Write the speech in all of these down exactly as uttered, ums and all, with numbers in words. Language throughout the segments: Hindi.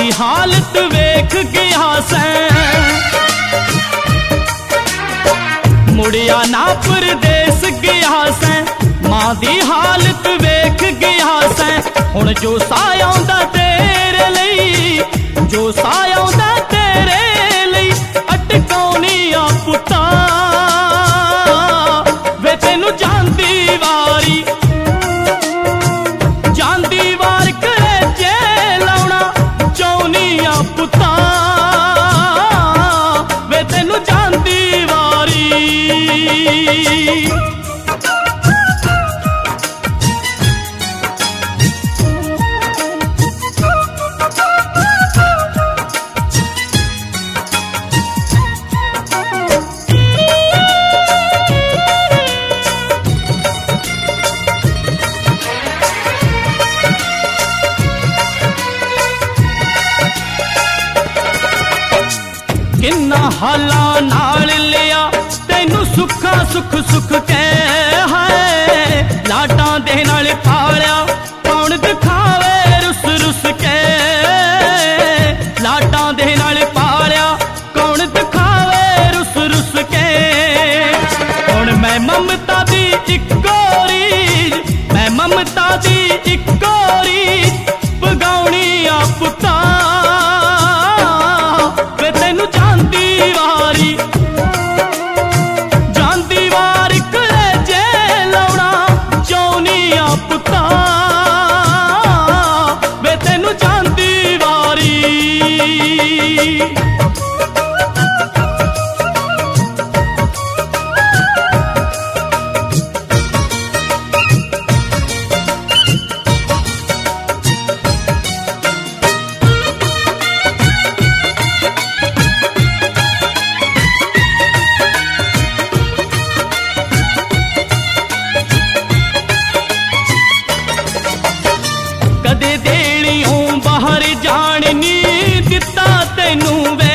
दी हालत वेख गया सैं, मुड़िया ना परदेस गया सैं, मां दी हालत वेख गया सैं। हुण जो साया आउंदा तेरे लई, जो साया आउंदा तेरे लई, अटकाउणी आ पुत्ता वे तैनू जांदी वारी, जांदी वार कलेजे लाउणा चाहुनी आ पुत्ता वे तैनू जांदी वारी। किन्ना हाला नाल लिया तैनू सुखा सुख सुख कह है, लाडां दे नाल पालिया कौन दिखावे रुस रुस के, लाडां दे नाल पालिया कौन दिखावे रुस रुस के। हुण मैं ममता दी इक्को रीज, मैं ममता दी इक्को रीज पगाउणी आ पुत्ता वे तैनू जांदी वारी, जांदी वार कलेजे लाउणा चाहुनी आ पुत्ता वे तैनू जांदी वारी। कदे देलियों बाहर जान नी दिता तैनू वे,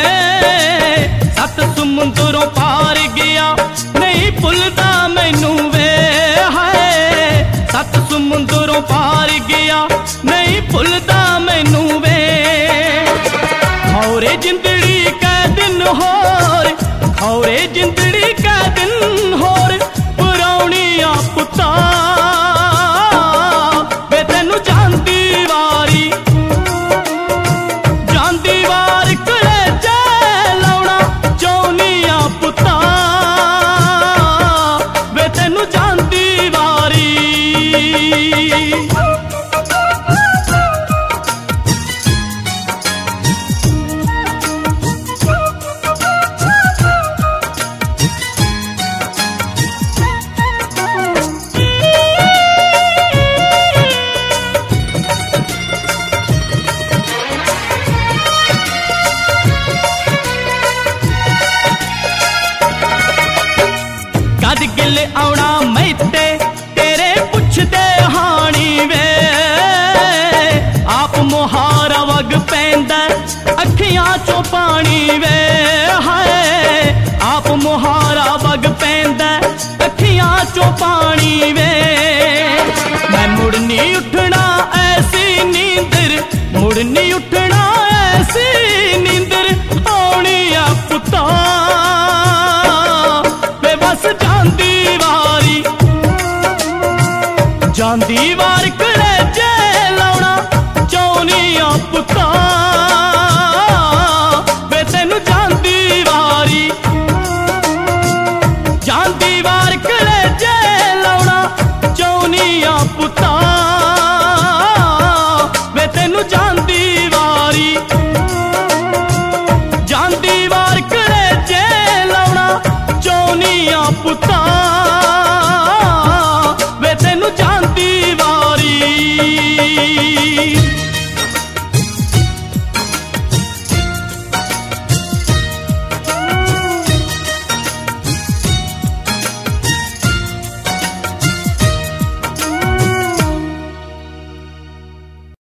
सत समुंदरों पार गया नहीं भुलदा मैनू वे, है सत समुंदरों पार गया नहीं भुलदा मैनू वे। खौरे जिंदड़ी कै दिन होर, खौरे जिंदड़ी कै दिन होर पुराउणी आ पुत्ता वे तैनू जांदी वारी, जांदी वार कलेजे लाउणा चाहुनी आ पुत्ता वे तैनू जांदी वारी। कद गिल आउणा मैते तेरे पुछदे हाणी वे, आप मुहारा वग पैंदा अखियां चों पानी वे, है आप मुहारा वग पैंदा अखियां चों पानी वे। मैं मुड़नी उठना ऐसी नींदर, मुड़नी उठना ऐसी नींदर आउणी आ पुत्ता वे बस जांदी वारी, जांदी वार कलेजे लाउणा चाहुनी आ पुत्ता